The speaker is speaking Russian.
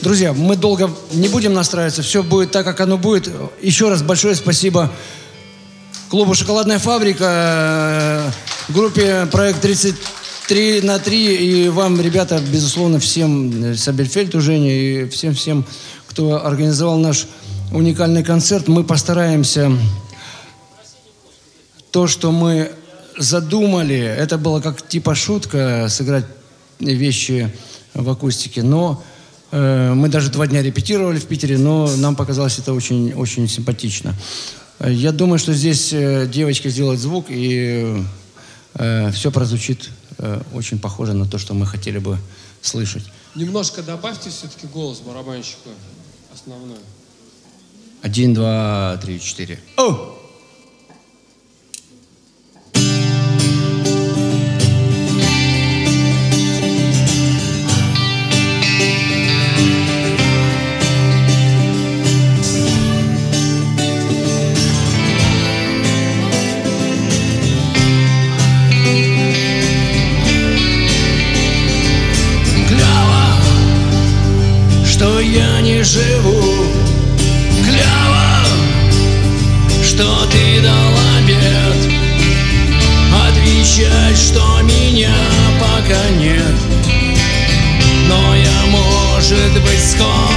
Друзья, мы долго не будем настраиваться, все будет так, как оно будет. Еще раз большое спасибо клубу «Шоколадная фабрика», группе «Проект 33/3» и вам, ребята, безусловно, всем, Сабельфельду, Жене и всем, кто организовал наш уникальный концерт. Мы постараемся то, что мы задумали, это было как типа шутка, сыграть вещи в акустике, но мы даже 2 дня репетировали в Питере, но нам показалось это очень, очень симпатично. Я думаю, что здесь девочки сделают звук, и все прозвучит очень похоже на то, что мы хотели бы слышать. Немножко добавьте все-таки голос барабанщику основной. 1, 2, 3, 4. О! Что я не живу, клево, что ты дал обед, отвечать, что меня пока нет, но я, может быть, скоро